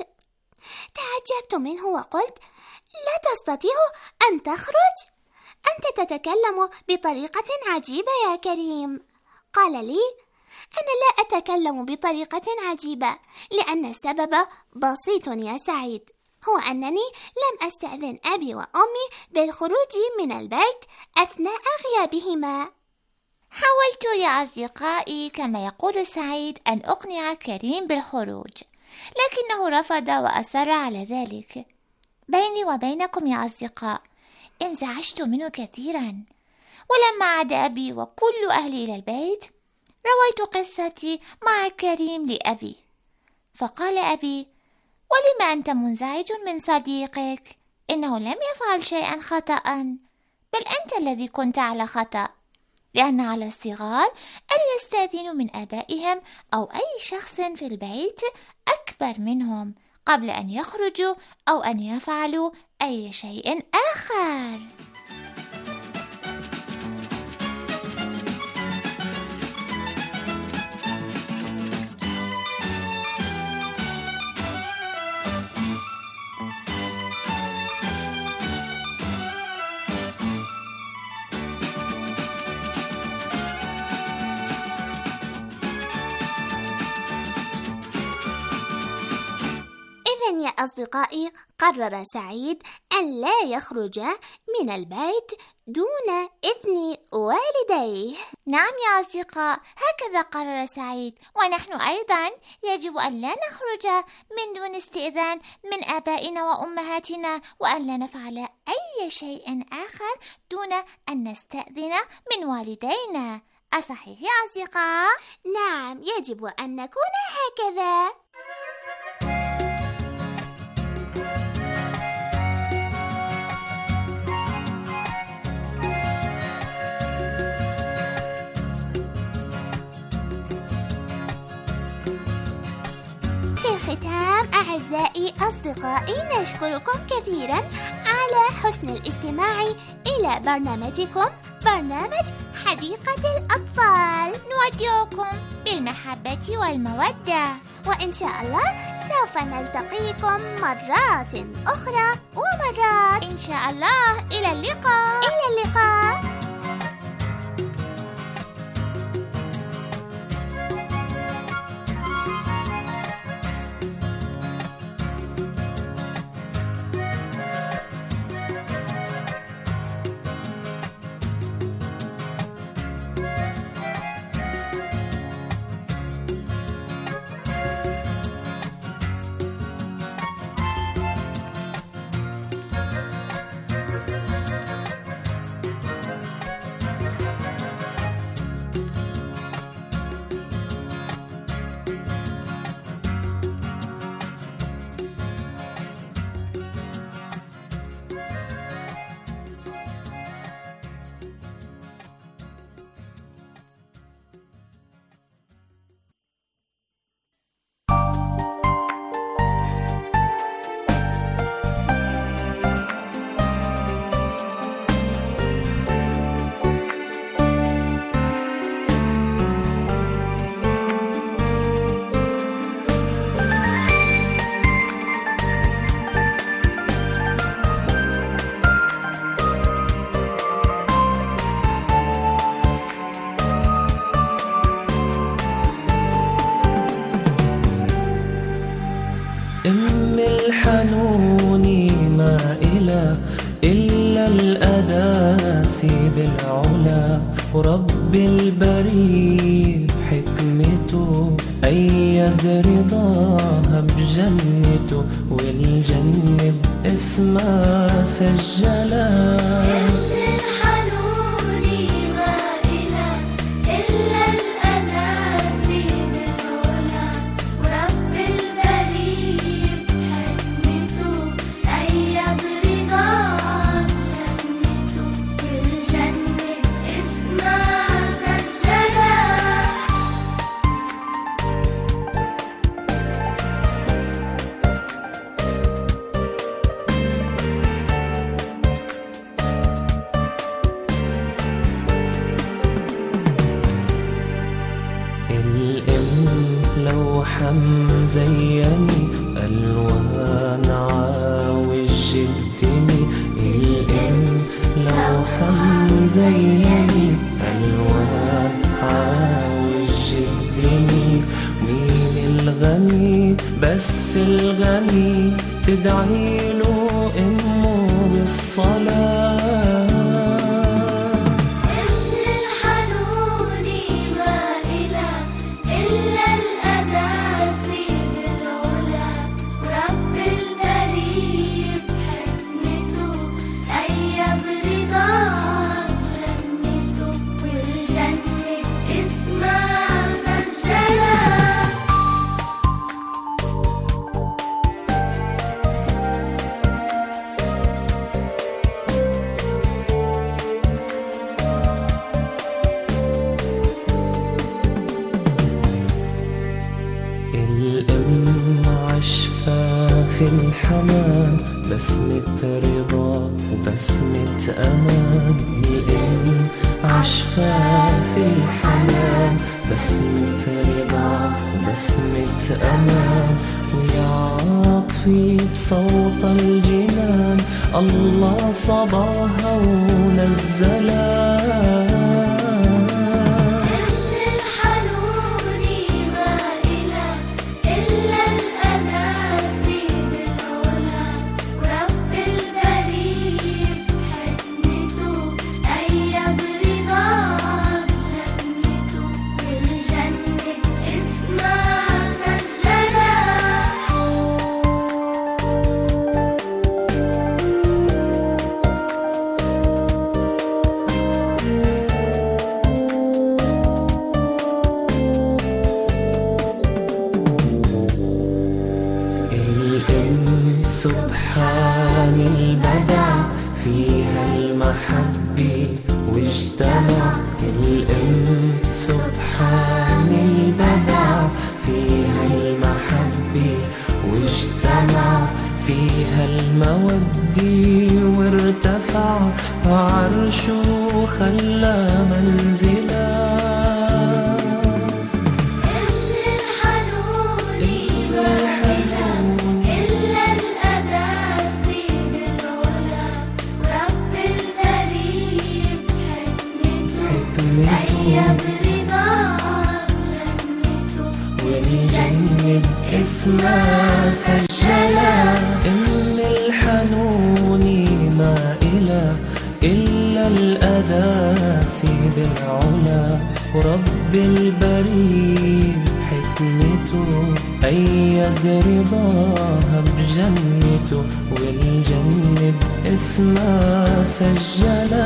Speaker 6: تعجبت منه وقلت: لا تستطيع أن تخرج؟ أنت تتكلم بطريقة عجيبة يا كريم. قال لي: أنا لا أتكلم بطريقة عجيبة، لأن السبب بسيط يا سعيد، هو أنني لم أستأذن أبي وأمي بالخروج من البيت أثناء غيابهما.
Speaker 5: حاولت يا أصدقائي كما يقول سعيد أن أقنع كريم بالخروج، لكنه رفض وأصر على ذلك. بيني وبينكم يا أصدقاء انزعجت منه كثيرا. ولما عاد أبي وكل أهلي إلى البيت رويت قصتي مع كريم لأبي، فقال أبي: ولم أنت منزعج من صديقك؟ إنه لم يفعل شيئا خطأ، بل أنت الذي كنت على خطأ، لأن على الصغار أن يستأذنوا من آبائهم أو أي شخص في البيت أكبر منهم قبل أن يخرجوا أو أن يفعلوا أي شيء آخر.
Speaker 6: إذن يا أصدقائي، قرر سعيد أن لا يخرج من البيت دون إذن والديه.
Speaker 5: نعم يا أصدقاء، هكذا قرر سعيد، ونحن أيضا يجب أن لا نخرج من دون استئذان من آبائنا وأمهاتنا، وأن لا نفعل أي شيء آخر دون أن نستأذن من والدينا. أصحيح يا أصدقاء؟
Speaker 6: نعم، يجب أن نكون هكذا. في الختام أعزائي أصدقائي، نشكركم كثيرا على حسن الاستماع إلى برنامجكم، برنامج حديقة الأطفال.
Speaker 5: نودعكم بالمحبة والمودة،
Speaker 6: وإن شاء الله سوف نلتقيكم مرات أخرى ومرات
Speaker 5: إن شاء الله. إلى اللقاء.
Speaker 6: إلى اللقاء.
Speaker 11: أم الحنون ما إله إلا الأداسي بالعلا، ورب البريد حكمته أيد رضاها بجنته، والجنة باسمها سجلها. مزيني ألوان عاوج الدني، الإن لوحة مزيني ألوان عاوج الدني. مين الغني بس الغني تدعي له أمه بالصلاة. في الحنان بسمة رضا وبسمة أمان، الإن عشفة في الحنان بسمة رضا وبسمة أمان. ويا عاطفي بصوت الجنان الله صباها ونزلها. سبحان البدع فيها المحبة واجتمع الأم سبحان البدع فيها المحبة واجتمع فيها المودة وارتفع عرشه خلى منزلا والجنة اسمها سجلة إن الحنون ما إله إلا الأداة سيد العلا ورب البريد حكمته أيد رضاها بجنته والجنة اسمها سجلة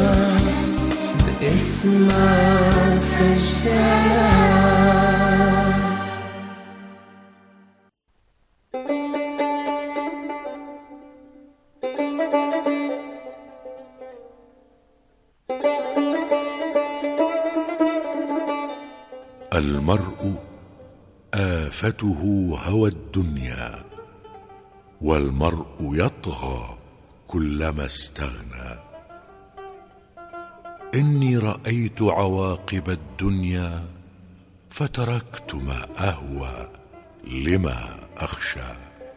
Speaker 11: باسمها سجلة.
Speaker 1: المرء آفته هوى الدنيا والمرء يطغى كلما استغنى. إني رأيت عواقب الدنيا فتركت ما أهوى لما أخشى.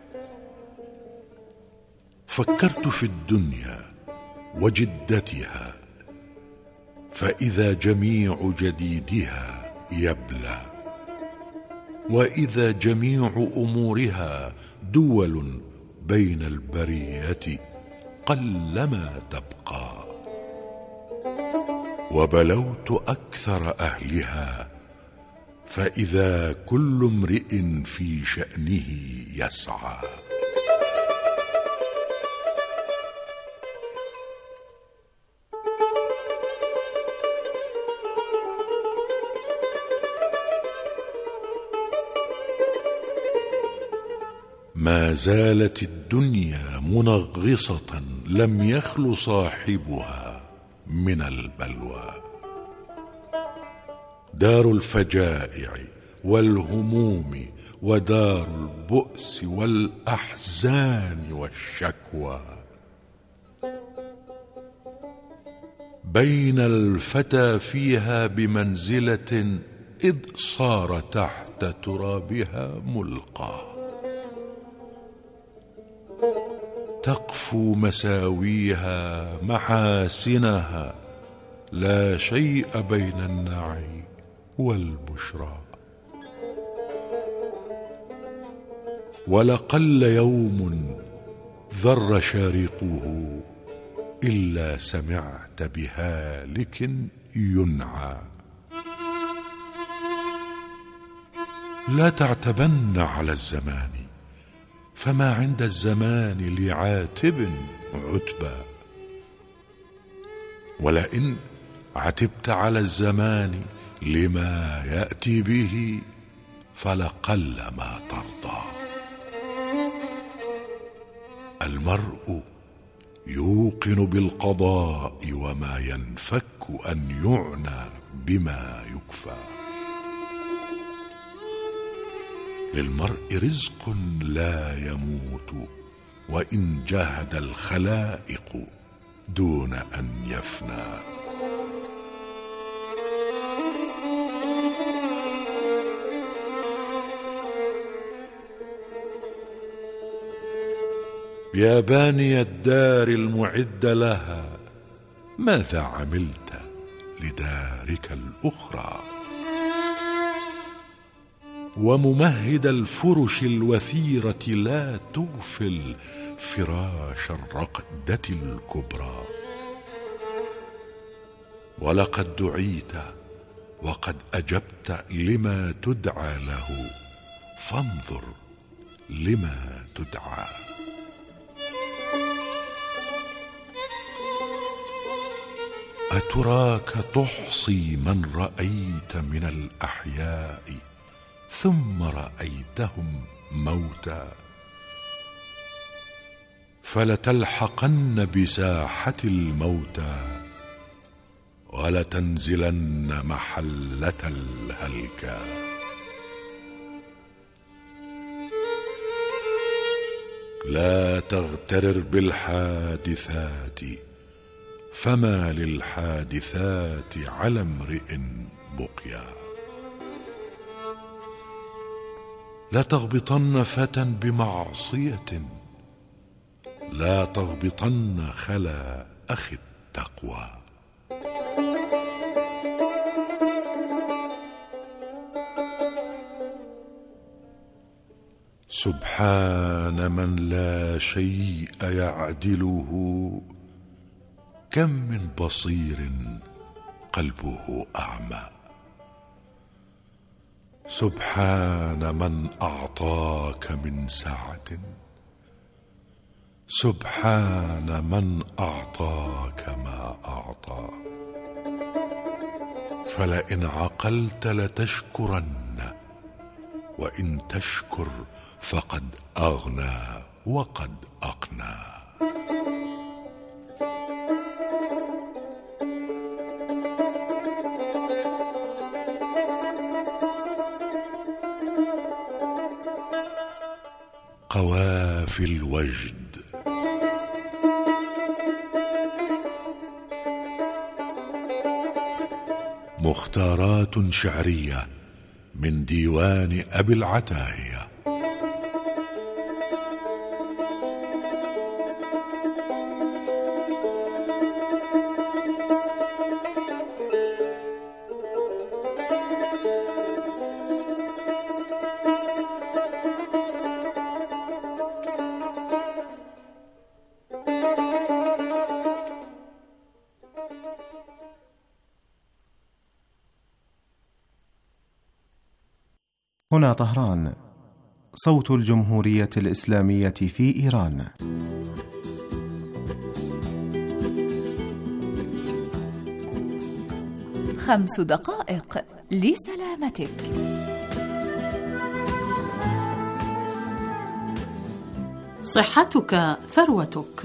Speaker 1: فكرت في الدنيا وجدتها فإذا جميع جديدها يبلى وإذا جميع أمورها دول بين البرية قلما تبقى. وبلوت أكثر أهلها فإذا كل امرئ في شأنه يسعى. ما زالت الدنيا منغصة لم يخل صاحبها من البلوى. دار الفجائع والهموم ودار البؤس والأحزان والشكوى. بين الفتى فيها بمنزلة إذ صار تحت ترابها ملقى. تقفو مساويها محاسنها لا شيء بين النعي والبشرى. ولقل يوم ذر شارقه إلا سمعت بهالك ينعى. لا تعتبن على الزمان فما عند الزمان لعاتب عتبى. ولئن عتبت على الزمان لما يأتي به فلقل ما ترضى. المرء يوقن بالقضاء وما ينفك أن يعنى بما يكفى. للمرء رزق لا يموت وإن جاهد الخلائق دون أن يفنى. يا باني الدار المعد لها ماذا عملت لدارك الأخرى؟ وممهد الفرش الوثيرة لا تغفل فراش الرقدة الكبرى. ولقد دعيت وقد أجبت لما تدعى له فانظر لما تدعى. أتراك تحصي من رأيت من الأحياء ثم رأيتهم موتى؟ فلتلحقن بساحة الموتى ولتنزلن محلة الهلكى. لا تغترر بالحادثات فما للحادثات على امرئ بقيا. لا تغبطن فتى بمعصية لا تغبطن خلا أخي التقوى. سبحان من لا شيء يعدله كم من بصير قلبه أعمى. سبحان من أعطاك من سعة سبحان من أعطاك ما أعطى. فلئن عقلت لتشكرن وإن تشكر فقد أغنى وقد أقنى. قوافي الوجد. مختارات شعرية من ديوان أبي العتاهية.
Speaker 12: هنا طهران، صوت الجمهورية الإسلامية في إيران.
Speaker 3: خمس دقائق لسلامتك. صحتك ثروتك.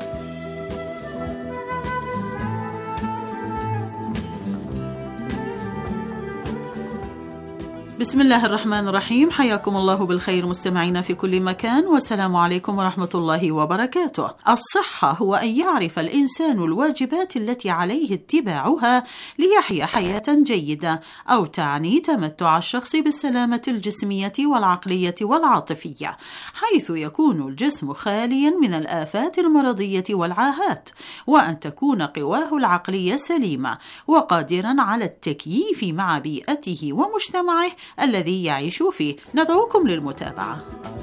Speaker 3: بسم الله الرحمن الرحيم. حياكم الله بالخير مستمعينا في كل مكان، والسلام عليكم ورحمة الله وبركاته. الصحة هو أن يعرف الإنسان الواجبات التي عليه اتباعها ليحيا حياة جيدة، أو تعني تمتع الشخص بالسلامة الجسمية والعقلية والعاطفية، حيث يكون الجسم خاليا من الآفات المرضية والعاهات، وأن تكون قواه العقلية سليمة وقادرا على التكييف مع بيئته ومجتمعه الذي يعيش فيه. ندعوكم للمتابعة.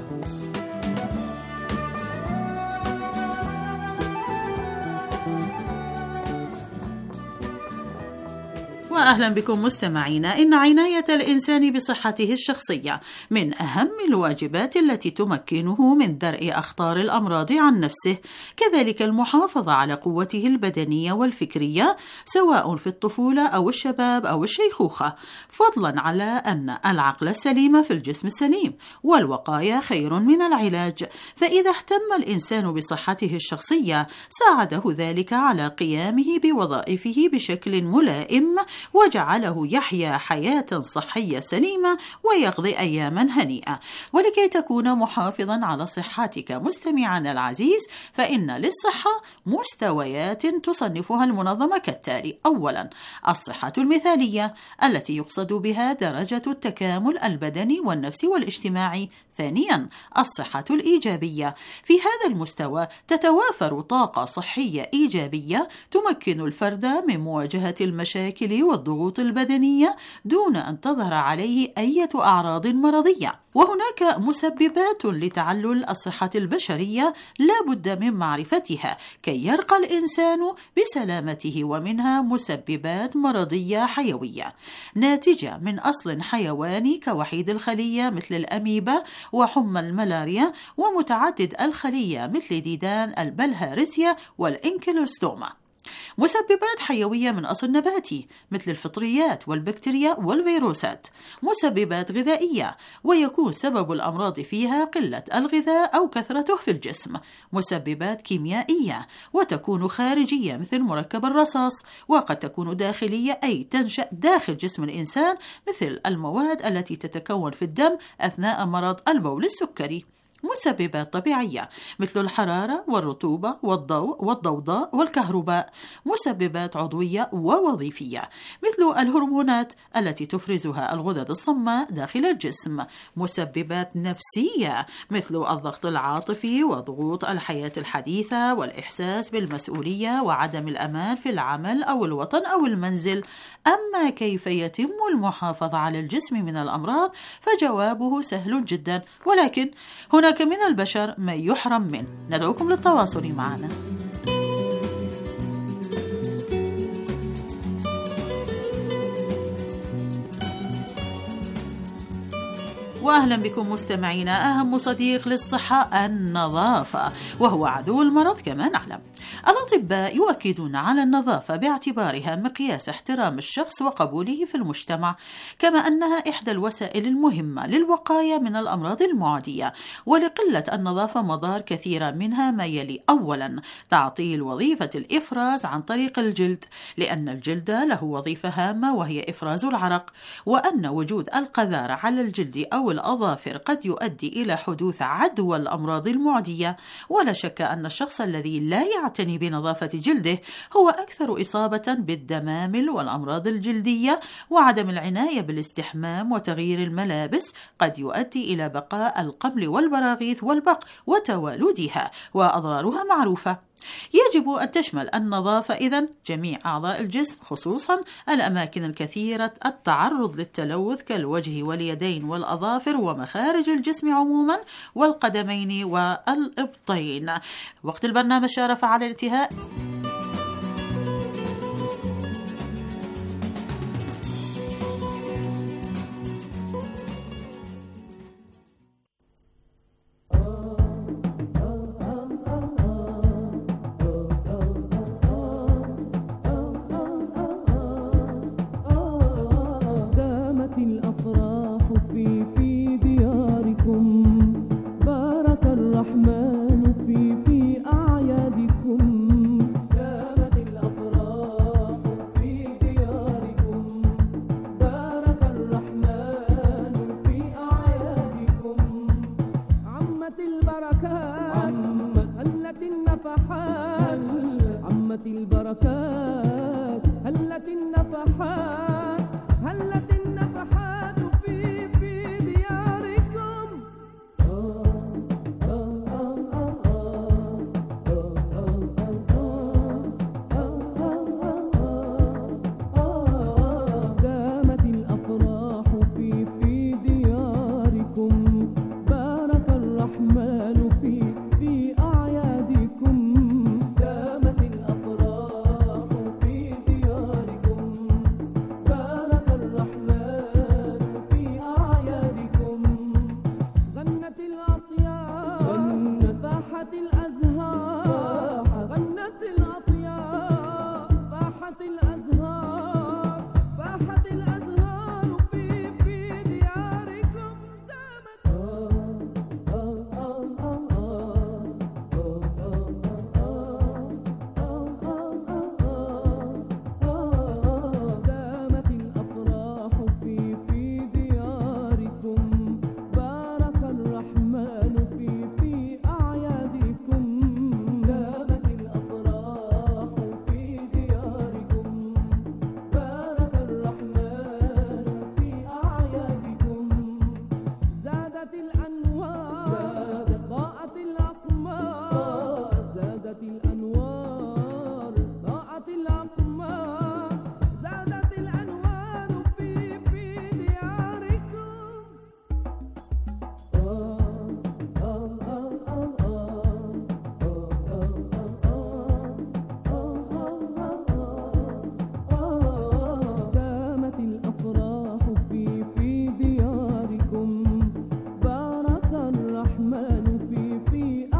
Speaker 3: وأهلا بكم مستمعينا. إن عناية الإنسان بصحته الشخصية من أهم الواجبات التي تمكنه من درء أخطار الأمراض عن نفسه، كذلك المحافظة على قوته البدنية والفكرية سواء في الطفولة أو الشباب أو الشيخوخة، فضلا على أن العقل السليم في الجسم السليم، والوقاية خير من العلاج. فإذا اهتم الإنسان بصحته الشخصية ساعده ذلك على قيامه بوظائفه بشكل ملائم، وجعله يحيا حياة صحية سليمة ويقضي أياما هنيئة. ولكي تكون محافظا على صحتك مستمعنا العزيز، فإن للصحة مستويات تصنفها المنظمة كالتالي: أولا، الصحة المثالية التي يقصد بها درجة التكامل البدني والنفسي والاجتماعي. ثانيا، الصحة الإيجابية. في هذا المستوى تتوافر طاقة صحية إيجابية تمكن الفرد من مواجهة المشاكل والضغوط البدنية دون أن تظهر عليه أي أعراض مرضية. وهناك مسببات لتعلل الصحة البشرية لا بد من معرفتها كي يرقى الإنسان بسلامته، ومنها مسببات مرضية حيوية ناتجة من أصل حيواني كوحيد الخلية مثل الأميبا وحمى الملاريا، ومتعدد الخلية مثل ديدان البلهارسيا والإنكيلوستوما.
Speaker 13: مسببات حيوية من أصل نباتي مثل الفطريات والبكتيريا والفيروسات. مسببات غذائية، ويكون سبب الأمراض فيها قلة الغذاء أو كثرته في الجسم. مسببات كيميائية، وتكون خارجية مثل مركب الرصاص، وقد تكون داخلية أي تنشأ داخل جسم الإنسان مثل المواد التي تتكون في الدم أثناء مرض البول السكري. مسببات طبيعية مثل الحرارة والرطوبة والضوء والضوضاء والكهرباء. مسببات عضوية ووظيفية مثل الهرمونات التي تفرزها الغدد الصماء داخل الجسم. مسببات نفسية مثل الضغط العاطفي وضغوط الحياة الحديثة والإحساس بالمسؤولية وعدم الأمان في العمل أو الوطن أو المنزل. أما كيف يتم المحافظة على الجسم من الأمراض فجوابه سهل جدا، ولكن هناك من البشر من يحرم منه. ندعوكم للتواصل معنا. وأهلا بكم مستمعينا. أهم صديق للصحة النظافة، وهو عدو المرض كما نعلم. الأطباء يؤكدون على النظافة باعتبارها مقياس احترام الشخص وقبوله في المجتمع، كما أنها إحدى الوسائل المهمة للوقاية من الأمراض المعدية. ولقلة النظافة مضار كثيرة، منها ما يلي: أولا، تعطيل وظيفة الإفراز عن طريق الجلد، لأن الجلد له وظيفة هامة وهي إفراز العرق، وأن وجود القذارة على الجلد أو الأظافر قد يؤدي إلى حدوث عدوى الأمراض المعدية. ولا شك أن الشخص الذي لا يعتني بنظافة جلده هو أكثر إصابة بالدمامل والأمراض الجلدية. وعدم العناية بالاستحمام وتغيير الملابس قد يؤدي إلى بقاء القمل والبراغيث والبق وتوالدها، وأضرارها معروفة. يجب أن تشمل النظافة إذن جميع أعضاء الجسم، خصوصا الأماكن الكثيرة التعرض للتلوث كالوجه واليدين والأظافر ومخارج الجسم عموما والقدمين والإبطين. وقت البرنامج شارف على الانتهاء.
Speaker 11: الأزهار